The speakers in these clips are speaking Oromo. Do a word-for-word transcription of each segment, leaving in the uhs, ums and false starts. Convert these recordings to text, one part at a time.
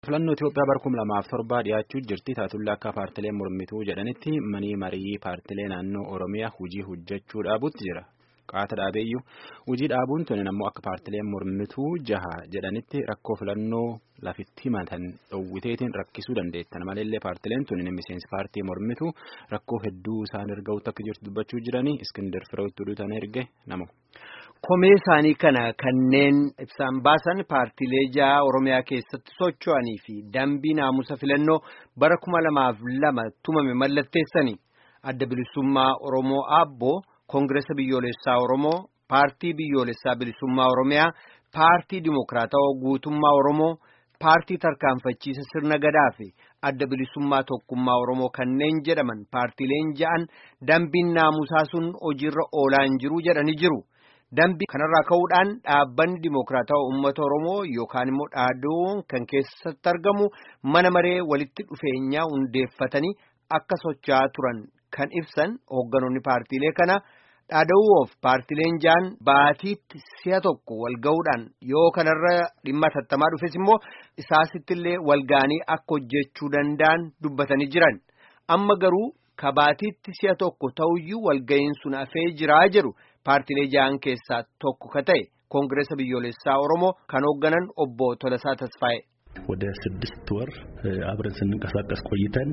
Filannoo Itoophiyaa barkum lamaaf torbaa dhiyaachuu jirti. Taatullaa akka paartileen mormituu jedhanitti manii marii paartilee naannoo Oromiyaa hojii hojjechuu dhaabuutti jira. Qaata dhaabeeyyuu hojii dhaabuun tuni ammoo akka paartileen mormituu jaha jedhanitti rakkoo filannoo lafitti himatan dhowwiteetiin rakkisuu dandeettan maleellee paartileen tuni miseensi paartii mormituu rakkoo hedduu isaan erga'uutti akka jirtu dubbachuu jiranii Iskindar Firoottuu duutan erge namu. Komee isaanii kana kanneen ibsaan baasan paartiilee jaha Oromiyaa keessatti socho'anii fi dambii naamusa filannoo bara kuma lamaaf lama tumame mallatteessanii adda bilisummaa Oromoo Aabboo, Koongireesa Biyyoolessaa Oromoo, Paartii Biyyoolessaa Bilisummaa Oromiyaa, Paartii Dimokiraatawaa Guutummaa Oromoo, Paartii Tarkaanfachiisa Sirna Gadaa fi adda bilisummaa Tokkummaa Oromoo kanneen jedhaman paartiileen ja'an dambiin naamusaa sun hojiirra oolaa hin jiru jedhanii jiru. Dambii kanarraa ka'uudhaan dhaabbanni Dimokiraatawaa Uummata Oromoo yookaan immoo dhaadoon kan keessatti argamu mana maree walitti dhufeenyaa hundeeffatanii akka socho'aa turan kan ibsan hoogganoonni paartiilee kana dhaadawoof paartiileen ja'an baatiitti si'a tokko wal ga'uudhaan yoo kanarra dhimma tattamaa dhufes immoo isaasittillee wal ga'anii akka hojjechuu danda'an dubbatanii jiran. Amma garuu ka baatiitti si'a tokko ta'uyyuu wal ga'iin sun hafee jiraa jedhu. Paartiilee ja'an keessaa tokko ka ta'e Koongireesa Biyyoolessaa Oromoo kan hoogganan obbo Tolasaa Tasfaayee. ወደ ስድስት ወር አብረን ስንንቀሳቀስ ቆይተን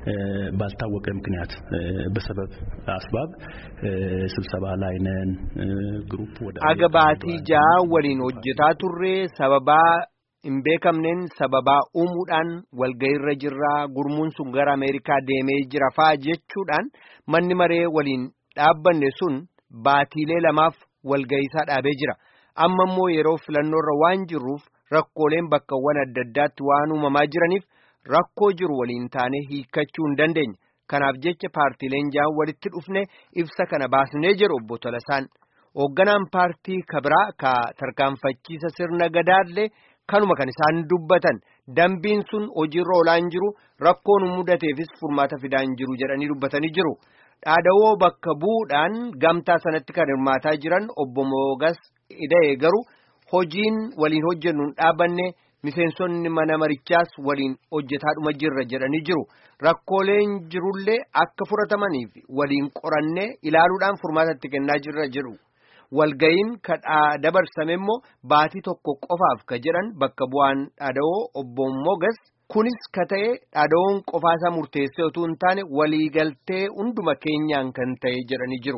ባልታወቀ ምክንያት በሰበብ አስባብ ስብሰባ ላይ ነን ግሩፕ ወደ አገባቲ ጃ ወሊን ሆጀታ ቱሬ ሰበባ ኢምቤከምነን ሰበባ ኡሙዳን ወልገይረ ጅራ ጉርሙን ሱን ገራ አሜሪካ ዴሜ ጅራፋ ጀቹዳን ማን መሬ ወሊን ዳበነ ሱን baatiilee lamaaf walga'iisaa dhaabee jira. Amma immoo yeroo filannoorra waan jirruuf rakkooleen bakkawwan adda addaatti waan uumamaa jiraniif rakkoo jiru waliin taanee hiikkachuu hin dandeenye. Kanaaf jecha paartiileen ja'an walitti dhufne ibsa kana baasnee jiru obbo Tolasaan. Hoogganaan paartii kabiraa ka tarkaanfachiisa sirna gadaallee kanuma kan isaan dubbatan dambiin sun hojiirra oolaa hin jiru rakkoon mudateefis furmaata fidaa hin jiru jedhanii dubbatanii jiru. Dhaadawoo bakka bu'uudhaan gamtaa sanatti kan hirmaataa jiran obbo Moogas Ida'ee garuu hojiin waliin hojjennuun dhaabanne miseensonni mana marichaas waliin hojjetaadhuma jirra jedhanii jiru. Rakkooleen jirullee akka furatamaniif waliin qorannee ilaaluudhaan furmaatatti kennaa jirra jedhu. Walga'iin kadhaa dabarsame immoo baatii tokko qofaaf ka jedhan bakka bu'aan dhaadawoo obbo Moogas. Kunis ka ta'e dhaadawoon qofaasaa murteessee utuu hin taane waliigaltee hunduma keenyaan kan ta'e jedhanii jiru.